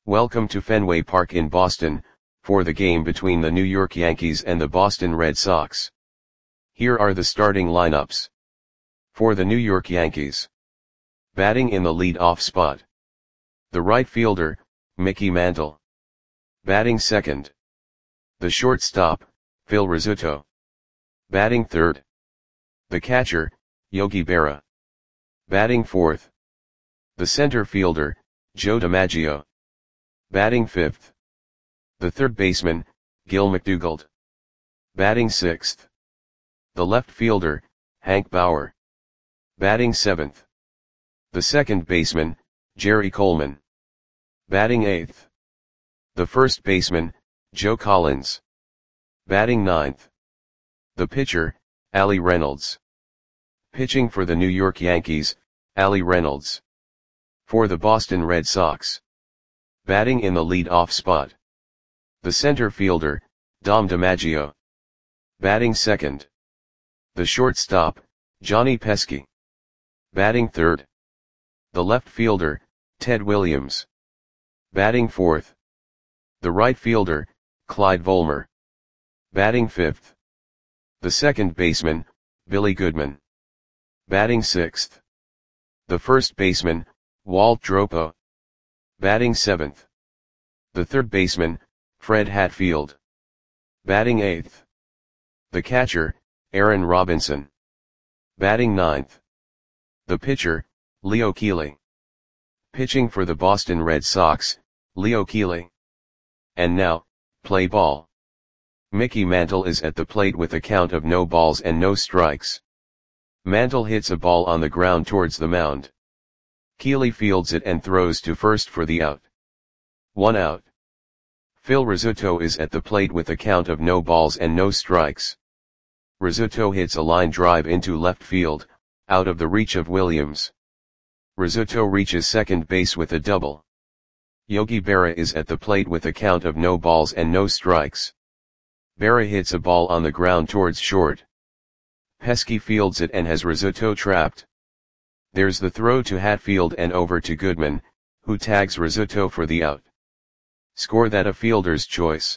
Welcome to Fenway Park in Boston, for the game between the New York Yankees and the Boston Red Sox. Here are the starting lineups. For the New York Yankees. Batting in the lead-off spot. The right fielder, Mickey Mantle. Batting second. The shortstop, Phil Rizzuto. Batting third. The catcher, Yogi Berra. Batting fourth. The center fielder, Joe DiMaggio. Batting fifth. The third baseman, Gil McDougald. Batting sixth. The left fielder, Hank Bauer. Batting seventh. The second baseman, Jerry Coleman. Batting eighth. The first baseman, Joe Collins. Batting ninth. The pitcher, Allie Reynolds. Pitching for the New York Yankees, Allie Reynolds. For the Boston Red Sox. Batting in the lead-off spot. The center fielder, Dom DiMaggio. Batting second. The shortstop, Johnny Pesky. Batting third. The left fielder, Ted Williams. Batting fourth. The right fielder, Clyde Volmer. Batting fifth. The second baseman, Billy Goodman. Batting sixth. The first baseman, Walt Dropo. Batting seventh. The third baseman, Fred Hatfield. Batting eighth. The catcher, Aaron Robinson. Batting ninth. The pitcher, Leo Keeley. Pitching for the Boston Red Sox, Leo Keeley. And now, play ball. Mickey Mantle is at the plate with a count of no balls and no strikes. Mantle hits a ball on the ground towards the mound. Keeley fields it and throws to first for the out. 1 out. Phil Rizzuto is at the plate with a count of no balls and no strikes. Rizzuto hits a line drive into left field, out of the reach of Williams. Rizzuto reaches second base with a double. Yogi Berra is at the plate with a count of no balls and no strikes. Berra hits a ball on the ground towards short. Pesky fields it and has Rizzuto trapped. There's the throw to Hatfield and over to Goodman, who tags Rizzuto for the out. Score that a fielder's choice.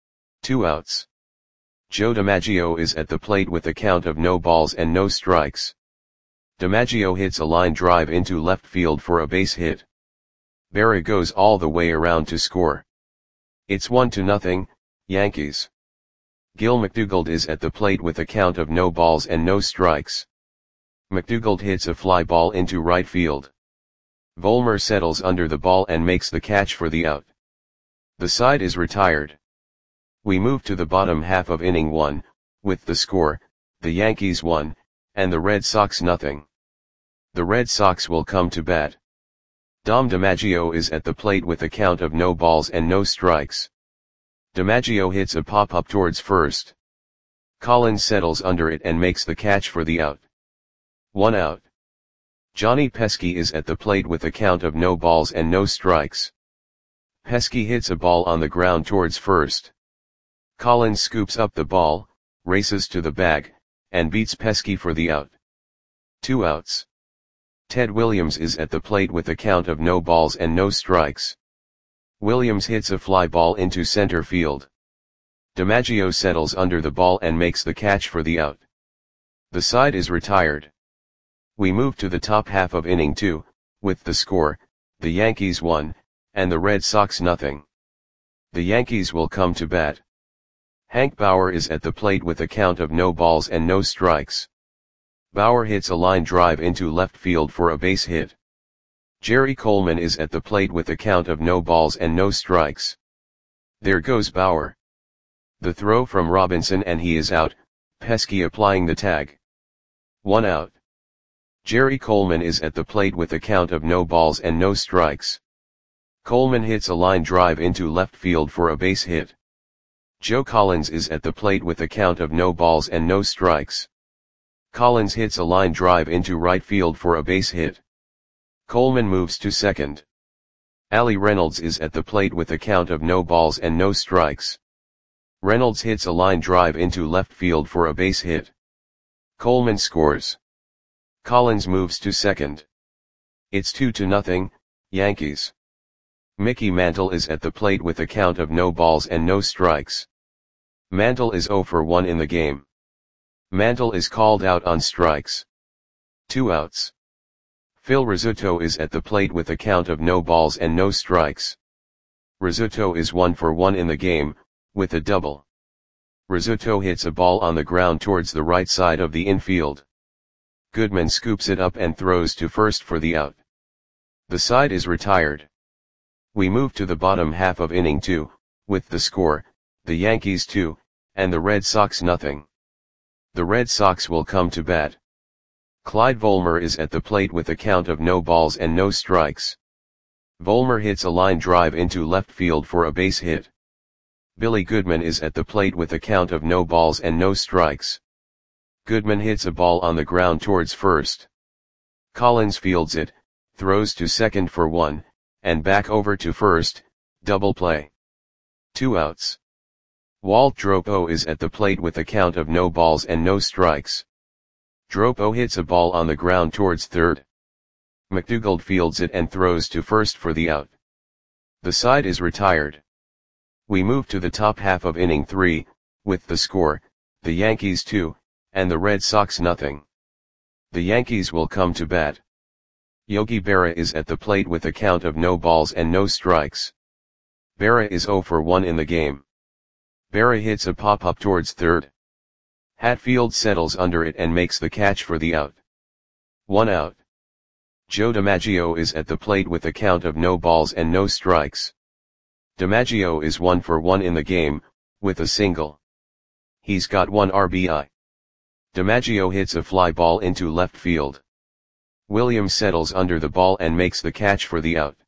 2 outs. Joe DiMaggio is at the plate with a count of no balls and no strikes. DiMaggio hits a line drive into left field for a base hit. Berra goes all the way around to score. It's 1-0, Yankees. Gil McDougald is at the plate with a count of no balls and no strikes. McDougald hits a fly ball into right field. Volmer settles under the ball and makes the catch for the out. The side is retired. We move to the bottom half of inning 1, with the score, the Yankees 1, and the Red Sox 0. The Red Sox will come to bat. Dom DiMaggio is at the plate with a count of no balls and no strikes. DiMaggio hits a pop-up towards first. Collins settles under it and makes the catch for the out. 1 out. Johnny Pesky is at the plate with a count of no balls and no strikes. Pesky hits a ball on the ground towards first. Collins scoops up the ball, races to the bag, and beats Pesky for the out. 2 outs. Ted Williams is at the plate with a count of no balls and no strikes. Williams hits a fly ball into center field. DiMaggio settles under the ball and makes the catch for the out. The side is retired. We move to the top half of inning 2, with the score, the Yankees 1, and the Red Sox 0. The Yankees will come to bat. Hank Bauer is at the plate with a count of no balls and no strikes. Bauer hits a line drive into left field for a base hit. Jerry Coleman is at the plate with a count of no balls and no strikes. There goes Bauer. The throw from Robinson and he is out, Pesky applying the tag. 1 out. Jerry Coleman is at the plate with a count of no balls and no strikes. Coleman hits a line drive into left field for a base hit. Joe Collins is at the plate with a count of no balls and no strikes. Collins hits a line drive into right field for a base hit. Coleman moves to second. Allie Reynolds is at the plate with a count of no balls and no strikes. Reynolds hits a line drive into left field for a base hit. Coleman scores. Collins moves to second. It's 2-0, Yankees. Mickey Mantle is at the plate with a count of no balls and no strikes. Mantle is 0 for 1 in the game. Mantle is called out on strikes. 2 outs. Phil Rizzuto is at the plate with a count of no balls and no strikes. Rizzuto is 1 for 1 in the game, with a double. Rizzuto hits a ball on the ground towards the right side of the infield. Goodman scoops it up and throws to first for the out. The side is retired. We move to the bottom half of inning 2, with the score, the Yankees 2, and the Red Sox nothing. The Red Sox will come to bat. Clyde Volmer is at the plate with a count of no balls and no strikes. Volmer hits a line drive into left field for a base hit. Billy Goodman is at the plate with a count of no balls and no strikes. Goodman hits a ball on the ground towards first. Collins fields it, throws to second for 1, and back over to first, double play. 2 outs. Walt Dropo is at the plate with a count of no balls and no strikes. Dropo hits a ball on the ground towards third. McDougald fields it and throws to first for the out. The side is retired. We move to the top half of inning 3, with the score, the Yankees 2, and the Red Sox nothing. The Yankees will come to bat. Yogi Berra is at the plate with a count of no balls and no strikes. Berra is 0 for 1 in the game. Berra hits a pop-up towards third. Hatfield settles under it and makes the catch for the out. 1 out. Joe DiMaggio is at the plate with a count of no balls and no strikes. DiMaggio is 1 for 1 in the game, with a single. He's got 1 RBI. DiMaggio hits a fly ball into left field. Williams settles under the ball and makes the catch for the out.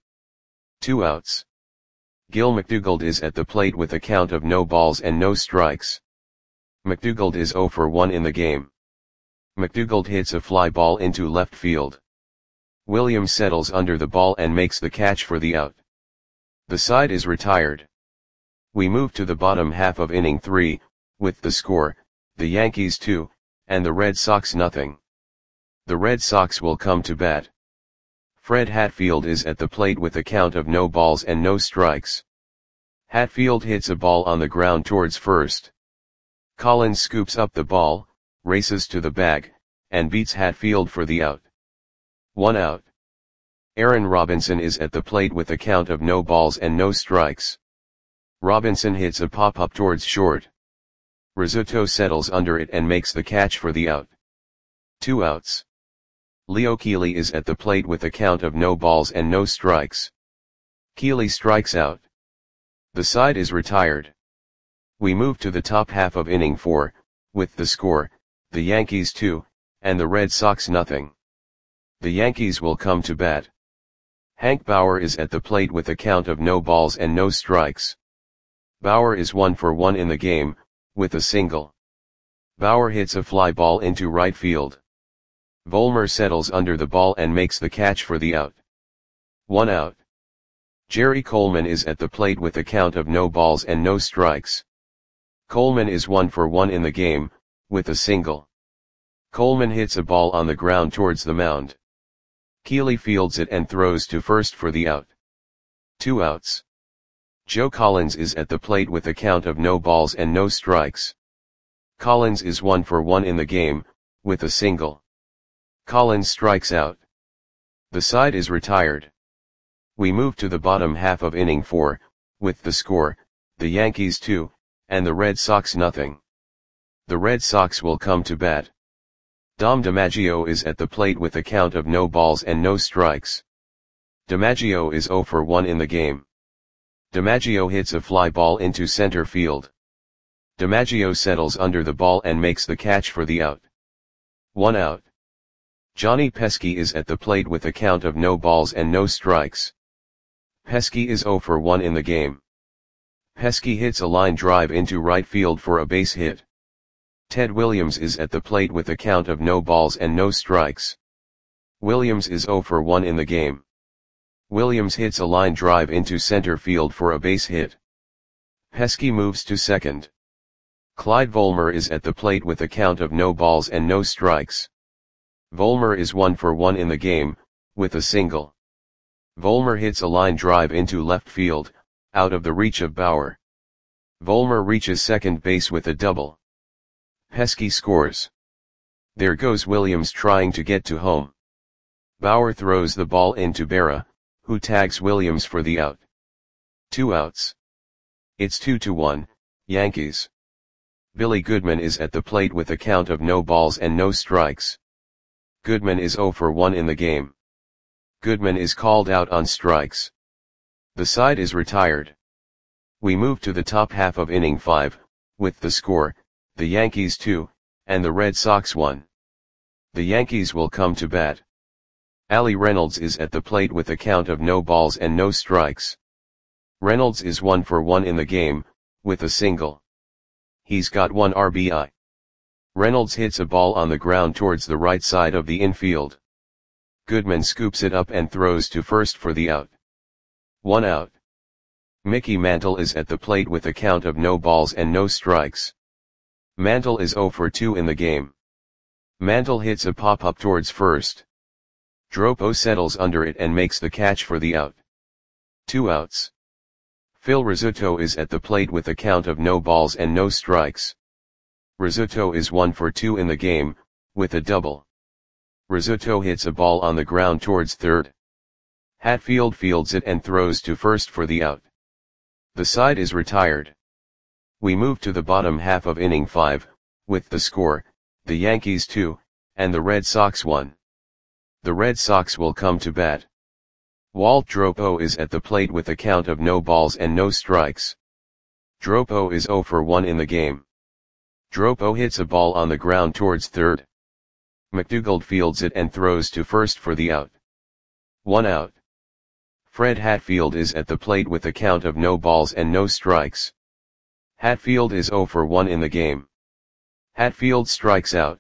2 outs. Gil McDougald is at the plate with a count of no balls and no strikes. McDougald is 0 for 1 in the game. McDougald hits a fly ball into left field. Williams settles under the ball and makes the catch for the out. The side is retired. We move to the bottom half of inning 3, with the score, the Yankees 2, and the Red Sox nothing. The Red Sox will come to bat. Fred Hatfield is at the plate with a count of no balls and no strikes. Hatfield hits a ball on the ground towards first. Collins scoops up the ball, races to the bag, and beats Hatfield for the out. 1 out. Aaron Robinson is at the plate with a count of no balls and no strikes. Robinson hits a pop-up towards short. Rizzuto settles under it and makes the catch for the out. 2 outs. Leo Keeley is at the plate with a count of no balls and no strikes. Keeley strikes out. The side is retired. We move to the top half of inning 4, with the score, the Yankees 2, and the Red Sox nothing. The Yankees will come to bat. Hank Bauer is at the plate with a count of no balls and no strikes. Bauer is 1 for 1 in the game, with a single. Bauer hits a fly ball into right field. Volmer settles under the ball and makes the catch for the out. 1 out. Jerry Coleman is at the plate with a count of no balls and no strikes. Coleman is 1 for 1 in the game, with a single. Coleman hits a ball on the ground towards the mound. Keeley fields it and throws to first for the out. 2 outs. Joe Collins is at the plate with a count of no balls and no strikes. Collins is 1 for 1 in the game, with a single. Collins strikes out. The side is retired. We move to the bottom half of inning 4, with the score, the Yankees 2, and the Red Sox nothing. The Red Sox will come to bat. Dom DiMaggio is at the plate with a count of no balls and no strikes. DiMaggio is 0 for 1 in the game. DiMaggio hits a fly ball into center field. DiMaggio settles under the ball and makes the catch for the out. 1 out. Johnny Pesky is at the plate with a count of no balls and no strikes. Pesky is 0 for 1 in the game. Pesky hits a line drive into right field for a base hit. Ted Williams is at the plate with a count of no balls and no strikes. Williams is 0 for 1 in the game. Williams hits a line drive into center field for a base hit. Pesky moves to second. Clyde Volmer is at the plate with a count of no balls and no strikes. Volmer is 1 for 1 in the game, with a single. Vollmer hits a line drive into left field, out of the reach of Bauer. Vollmer reaches second base with a double. Pesky scores. There goes Williams trying to get to home. Bauer throws the ball into Berra, who tags Williams for the out. 2 outs. It's 2-1, Yankees. Billy Goodman is at the plate with a count of no balls and no strikes. Goodman is 0 for 1 in the game. Goodman is called out on strikes. The side is retired. We move to the top half of inning 5, with the score, the Yankees 2, and the Red Sox 1. The Yankees will come to bat. Ali Reynolds is at the plate with a count of no balls and no strikes. Reynolds is 1 for 1 in the game, with a single. He's got 1 RBI. Reynolds hits a ball on the ground towards the right side of the infield. Goodman scoops it up and throws to first for the out. 1 out. Mickey Mantle is at the plate with a count of no balls and no strikes. Mantle is 0 for 2 in the game. Mantle hits a pop-up towards first. Dropo settles under it and makes the catch for the out. 2 outs. Phil Rizzuto is at the plate with a count of no balls and no strikes. Rizzuto is 1 for 2 in the game, with a double. Rizzuto hits a ball on the ground towards third. Hatfield fields it and throws to first for the out. The side is retired. We move to the bottom half of inning 5, with the score, the Yankees 2, and the Red Sox 1. The Red Sox will come to bat. Walt Dropo is at the plate with a count of no balls and no strikes. Dropo is 0 for 1 in the game. Dropo hits a ball on the ground towards third. McDougald fields it and throws to first for the out. 1 out. Fred Hatfield is at the plate with a count of no balls and no strikes. Hatfield is 0 for 1 in the game. Hatfield strikes out.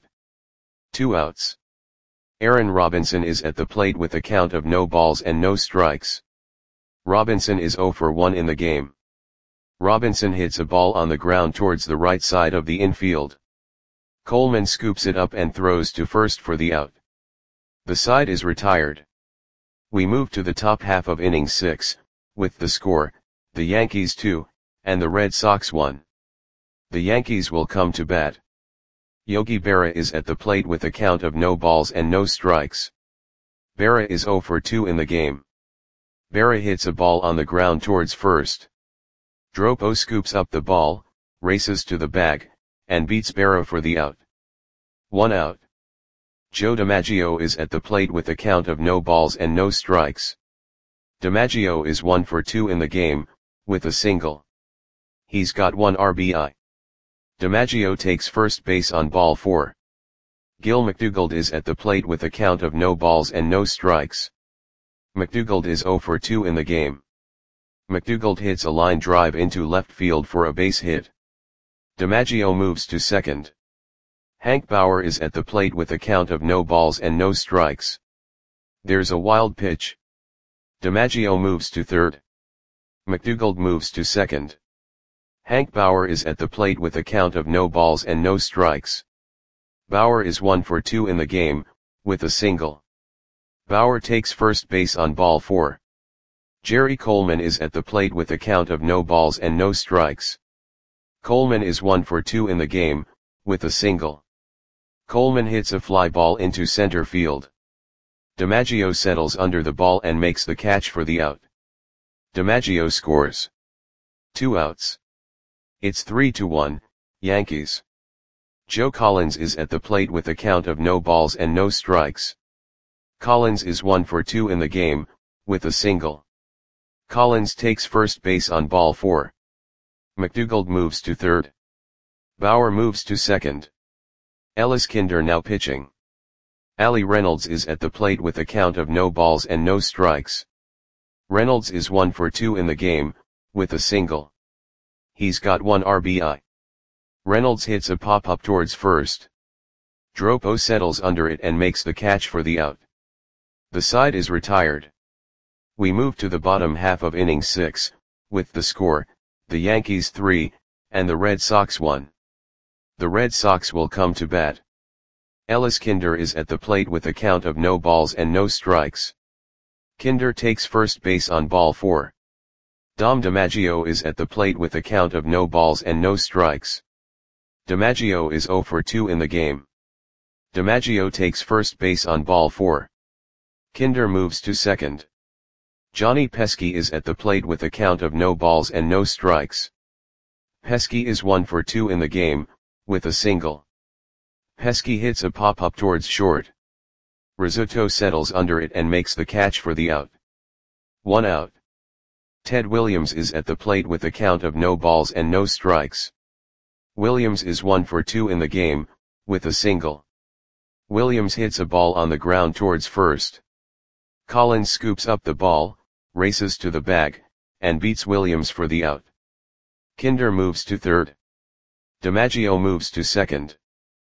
2 outs. Aaron Robinson is at the plate with a count of no balls and no strikes. Robinson is 0 for 1 in the game. Robinson hits a ball on the ground towards the right side of the infield. Coleman scoops it up and throws to first for the out. The side is retired. We move to the top half of inning 6, with the score, the Yankees 2, and the Red Sox 1. The Yankees will come to bat. Yogi Berra is at the plate with a count of no balls and no strikes. Berra is 0 for 2 in the game. Berra hits a ball on the ground towards first. Dropo scoops up the ball, races to the bag, and beats Berra for the out. 1 out. Joe DiMaggio is at the plate with a count of no balls and no strikes. DiMaggio is 1 for 2 in the game, with a single. He's got 1 RBI. DiMaggio takes first base on ball 4. Gil McDougald is at the plate with a count of no balls and no strikes. McDougald is 0 for 2 in the game. McDougald hits a line drive into left field for a base hit. DiMaggio moves to second. Hank Bauer is at the plate with a count of no balls and no strikes. There's a wild pitch. DiMaggio moves to third. McDougald moves to second. Hank Bauer is at the plate with a count of no balls and no strikes. Bauer is 1 for 2 in the game, with a single. Bauer takes first base on ball 4. Jerry Coleman is at the plate with a count of no balls and no strikes. Coleman is 1 for 2 in the game, with a single. Coleman hits a fly ball into center field. DiMaggio settles under the ball and makes the catch for the out. DiMaggio scores. 2 outs. It's 3-1, Yankees. Joe Collins is at the plate with a count of no balls and no strikes. Collins is 1 for 2 in the game, with a single. Collins takes first base on ball 4. McDougald moves to third. Bauer moves to second. Ellis Kinder now pitching. Ali Reynolds is at the plate with a count of no balls and no strikes. Reynolds is 1 for 2 in the game, with a single. He's got 1 RBI. Reynolds hits a pop-up towards first. Dropo settles under it and makes the catch for the out. The side is retired. We move to the bottom half of inning 6, with the score, the Yankees 3, and the Red Sox 1. The Red Sox will come to bat. Ellis Kinder is at the plate with a count of no balls and no strikes. Kinder takes first base on ball 4. Dom DiMaggio is at the plate with a count of no balls and no strikes. DiMaggio is 0 for 2 in the game. DiMaggio takes first base on ball 4. Kinder moves to second. Johnny Pesky is at the plate with a count of no balls and no strikes. Pesky is 1 for 2 in the game, with a single. Pesky hits a pop-up towards short. Rizzuto settles under it and makes the catch for the out. 1 out. Ted Williams is at the plate with a count of no balls and no strikes. Williams is 1 for 2 in the game, with a single. Williams hits a ball on the ground towards first. Collins scoops up the ball, races to the bag, and beats Williams for the out. Kinder moves to third. DiMaggio moves to second.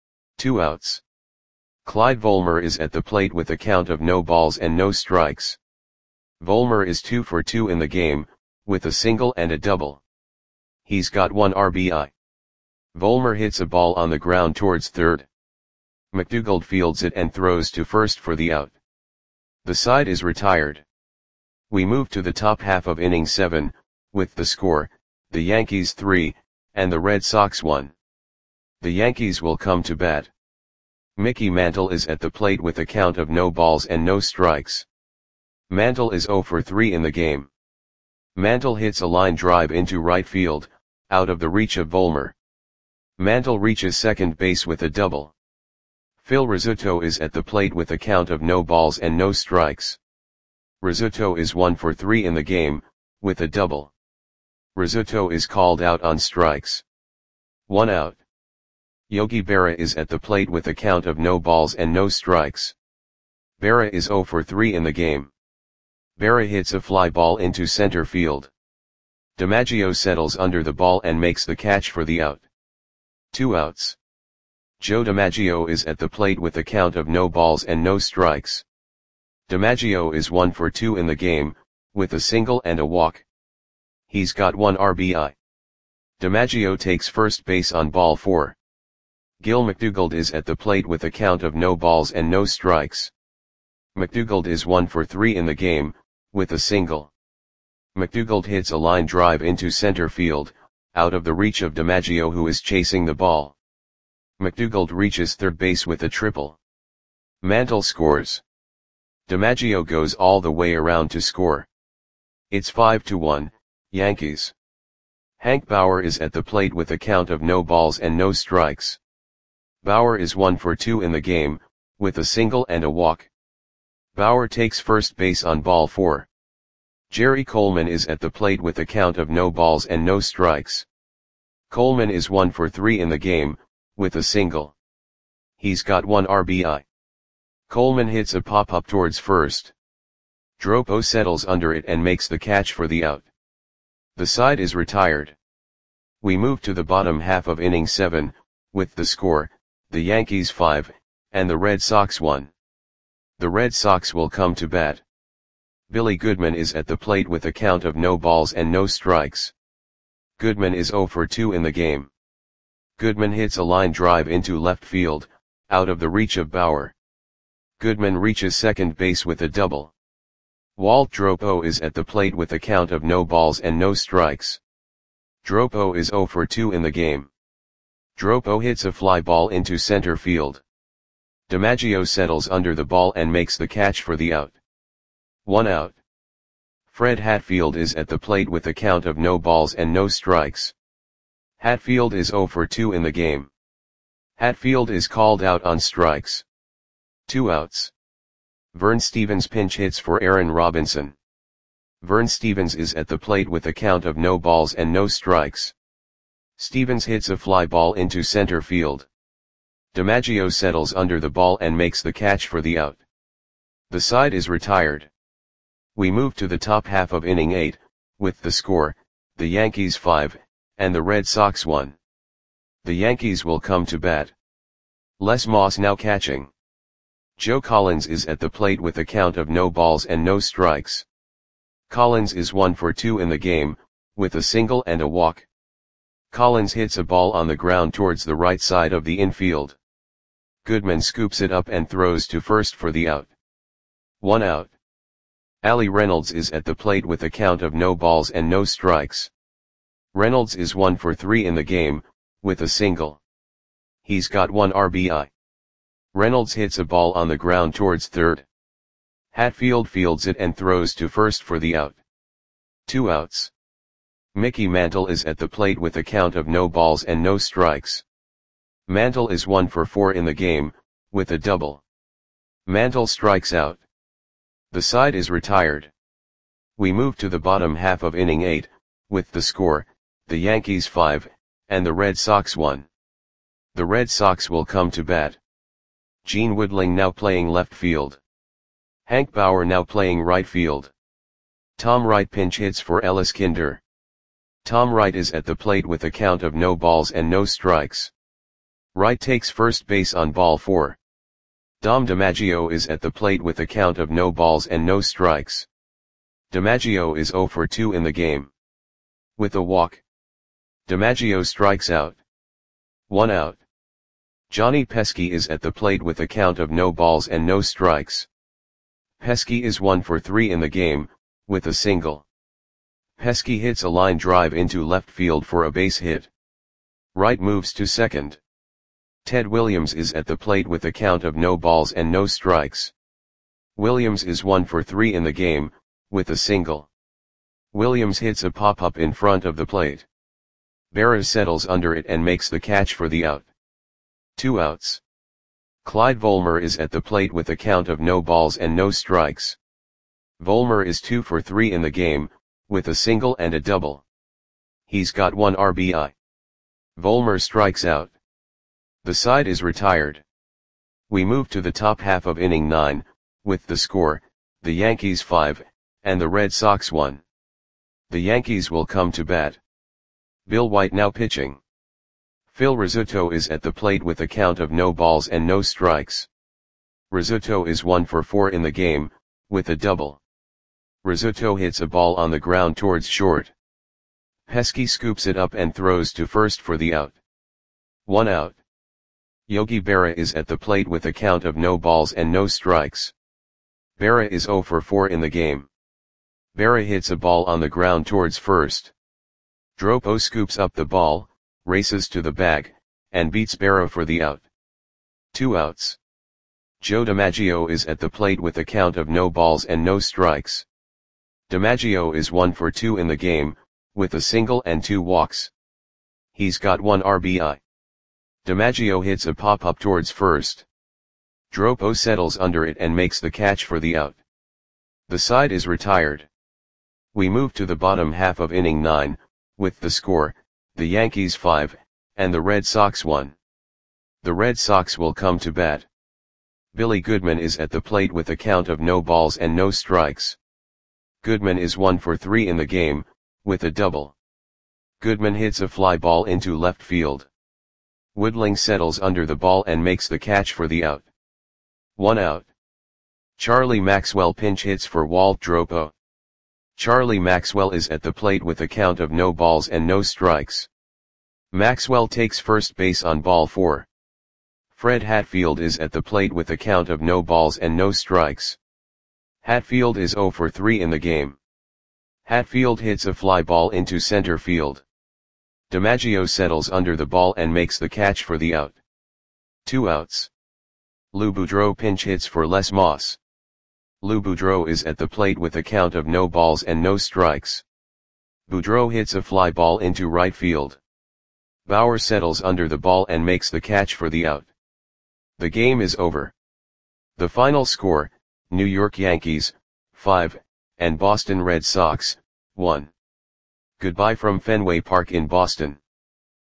2 outs. Clyde Volmer is at the plate with a count of no balls and no strikes. Volmer is 2 for 2 in the game, with a single and a double. He's got 1 RBI. Volmer hits a ball on the ground towards third. McDougald fields it and throws to first for the out. The side is retired. We move to the top half of inning 7, with the score, the Yankees 3, and the Red Sox 1. The Yankees will come to bat. Mickey Mantle is at the plate with a count of no balls and no strikes. Mantle is 0 for 3 in the game. Mantle hits a line drive into right field, out of the reach of Volmer. Mantle reaches second base with a double. Phil Rizzuto is at the plate with a count of no balls and no strikes. Rizzuto is 1 for 3 in the game, with a double. Rizzuto is called out on strikes. 1 out. Yogi Berra is at the plate with a count of no balls and no strikes. Berra is 0 for 3 in the game. Berra hits a fly ball into center field. DiMaggio settles under the ball and makes the catch for the out. 2 outs. Joe DiMaggio is at the plate with a count of no balls and no strikes. DiMaggio is 1 for 2 in the game, with a single and a walk. He's got 1 RBI. DiMaggio takes first base on ball 4. Gil McDougald is at the plate with a count of no balls and no strikes. McDougald is 1 for 3 in the game, with a single. McDougald hits a line drive into center field, out of the reach of DiMaggio who is chasing the ball. McDougald reaches third base with a triple. Mantle scores. DiMaggio goes all the way around to score. It's 5-1, Yankees. Hank Bauer is at the plate with a count of no balls and no strikes. Bauer is 1 for 2 in the game, with a single and a walk. Bauer takes first base on ball 4. Jerry Coleman is at the plate with a count of no balls and no strikes. Coleman is 1 for 3 in the game, with a single. He's got 1 RBI. Coleman hits a pop-up towards first. Dropo settles under it and makes the catch for the out. The side is retired. We move to the bottom half of inning 7, with the score, the Yankees 5, and the Red Sox 1. The Red Sox will come to bat. Billy Goodman is at the plate with a count of no balls and no strikes. Goodman is 0 for 2 in the game. Goodman hits a line drive into left field, out of the reach of Bauer. Goodman reaches second base with a double. Walt Dropo is at the plate with a count of no balls and no strikes. Dropo is 0 for 2 in the game. Dropo hits a fly ball into center field. DiMaggio settles under the ball and makes the catch for the out. 1 out. Fred Hatfield is at the plate with a count of no balls and no strikes. Hatfield is 0 for 2 in the game. Hatfield is called out on strikes. 2 outs. Vern Stevens pinch hits for Aaron Robinson. Vern Stevens is at the plate with a count of no balls and no strikes. Stevens hits a fly ball into center field. DiMaggio settles under the ball and makes the catch for the out. The side is retired. We move to the top half of inning 8, with the score, the Yankees 5, and the Red Sox 1. The Yankees will come to bat. Les Moss now catching. Joe Collins is at the plate with a count of no balls and no strikes. Collins is 1 for 2 in the game, with a single and a walk. Collins hits a ball on the ground towards the right side of the infield. Goodman scoops it up and throws to first for the out. 1 out. Ali Reynolds is at the plate with a count of no balls and no strikes. Reynolds is 1 for 3 in the game, with a single. He's got 1 RBI. Reynolds hits a ball on the ground towards third. Hatfield fields it and throws to first for the out. 2 outs. Mickey Mantle is at the plate with a count of no balls and no strikes. Mantle is 1 for 4 in the game, with a double. Mantle strikes out. The side is retired. We move to the bottom half of inning 8, with the score, the Yankees 5, and the Red Sox 1. The Red Sox will come to bat. Gene Woodling now playing left field. Hank Bauer now playing right field. Tom Wright pinch hits for Ellis Kinder. Tom Wright is at the plate with a count of no balls and no strikes. Wright takes first base on ball 4. Dom DiMaggio is at the plate with a count of no balls and no strikes. DiMaggio is 0 for 2 in the game. With a walk, DiMaggio strikes out. 1 out. Johnny Pesky is at the plate with a count of no balls and no strikes. Pesky is 1 for 3 in the game, with a single. Pesky hits a line drive into left field for a base hit. Wright moves to second. Ted Williams is at the plate with a count of no balls and no strikes. Williams is 1 for 3 in the game, with a single. Williams hits a pop-up in front of the plate. Berra settles under it and makes the catch for the out. 2 outs. Clyde Volmer is at the plate with a count of no balls and no strikes. Volmer is 2 for 3 in the game, with a single and a double. He's got 1 RBI. Volmer strikes out. The side is retired. We move to the top half of inning 9, with the score, the Yankees 5, and the Red Sox 1. The Yankees will come to bat. Bill White now pitching. Phil Rizzuto is at the plate with a count of no balls and no strikes. Rizzuto is 1 for 4 in the game, with a double. Rizzuto hits a ball on the ground towards short. Pesky scoops it up and throws to first for the out. 1 out. Yogi Berra is at the plate with a count of no balls and no strikes. Berra is 0 for 4 in the game. Berra hits a ball on the ground towards first. Dropo scoops up the ball, races to the bag, and beats Berra for the out. 2 outs. Joe DiMaggio is at the plate with a count of no balls and no strikes. DiMaggio is 1 for 2 in the game, with a single and 2 walks. He's got 1 RBI. DiMaggio hits a pop-up towards first. Dropo settles under it and makes the catch for the out. The side is retired. We move to the bottom half of inning 9, with the score, the Yankees 5, and the Red Sox 1. The Red Sox will come to bat. Billy Goodman is at the plate with a count of no balls and no strikes. Goodman is 1 for 3 in the game, with a double. Goodman hits a fly ball into left field. Woodling settles under the ball and makes the catch for the out. 1 out. Charlie Maxwell pinch hits for Walt Dropo. Charlie Maxwell is at the plate with a count of no balls and no strikes. Maxwell takes first base on ball 4. Fred Hatfield is at the plate with a count of no balls and no strikes. Hatfield is 0 for 3 in the game. Hatfield hits a fly ball into center field. DiMaggio settles under the ball and makes the catch for the out. 2 outs. Lou Boudreau pinch hits for Les Moss. Lou Boudreau is at the plate with a count of no balls and no strikes. Boudreau hits a fly ball into right field. Bauer settles under the ball and makes the catch for the out. The game is over. The final score, New York Yankees, 5, and Boston Red Sox, 1. Goodbye from Fenway Park in Boston.